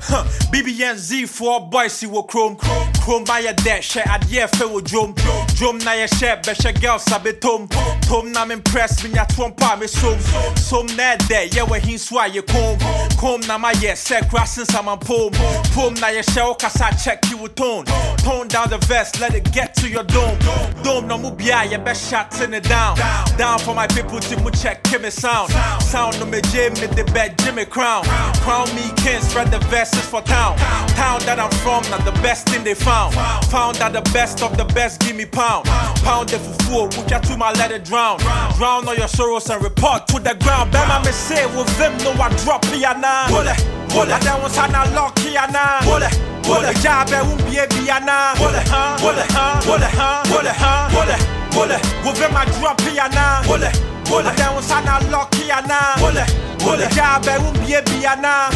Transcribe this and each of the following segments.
BBNZ for boys see what chrome by your dead share at year fair drum na your share besha girl sabe tom na me impress me ya twompa me som na there yeah we hin swa ye kom na my yeah say crossing some pom na your share kasa check you tone down the vest let it get to your dome no mu bia you best shot in it down for my people to mu check me sound no me jam me the bed Jimmy crown me king spread the verses for town that I'm from not the best thing they found that the best of the best give me pound the fufu which I to my let it drown all your sorrows and report to the ground bema me say with them no I drop here now I don't want to lock here now the job won't be a biana with them I drop here now I don't want to lock here now the job won't be a biana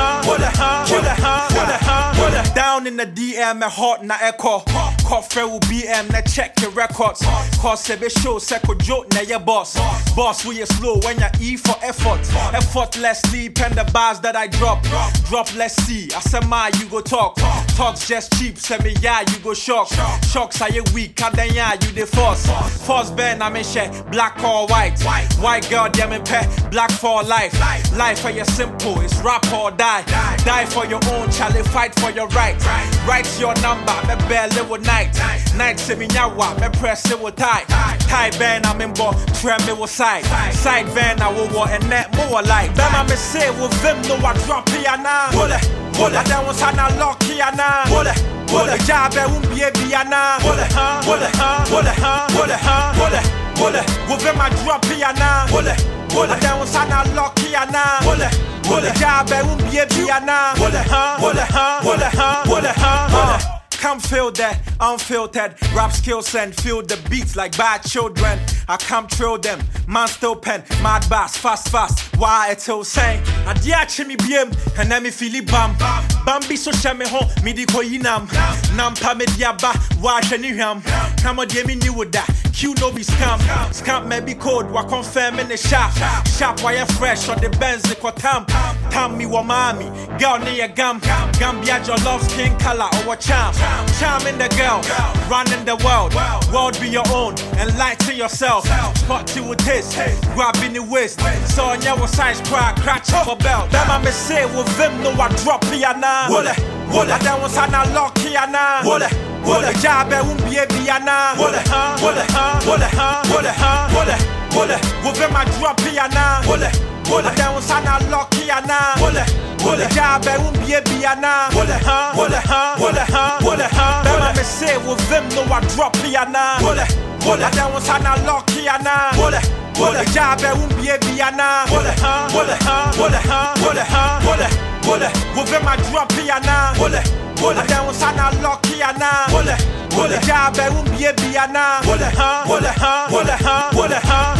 down in the DM a hot na echo coffee will BM na check your records cause every show second joke na your boss we are slow when you E for effortlessly pen the bars that I drop let's see I say my you go talks just cheap say me yeah you go shocks are you weak and then yeah you the force band I mean share black or white girl damn me pay black for life for your simple it's rap or die for your own Charlie fight for your right write your number me belly with night say me nyawa me press it with tie band I'm in bo tram me with side band I will walk and net more like bema me say with them no I drop here now I don't want to lock here now the job won't be a biana with them I drop here now I don't want to lock here now the job won't be a biana Come feel that unfiltered rap skills and feel the beats like bad children. I come through them, man still pen, mad bass, fast. Why it's all saying? I diache me biem, and then me feel it bam. Bambi so shame home, me di ko yinam. Nampa me diaba, wash any ham. Come on, dear me new with that. Q no be scam. Scam may be code, wa confirm in the shop. Shop why you fresh on the Benz, the tam. Tam me wa mommy, girl near gum. Gambia your love skin color or a charm. Charming the girl, running the world be your own and lie to yourself. Spot you with this, grabbing the waist. So on your size crack, cratch for belt. Bema me say with them no I drop here now. I don't want to lock here now. The job won't be a biana. With them I drop here now. I don't want to lock here now. The job won't be a biana. Bema me say with them no I drop here now. I don't want to lock here now. The job won't be a biana. With them I drop here now. I don't want to lock here now. The job won't be a biana.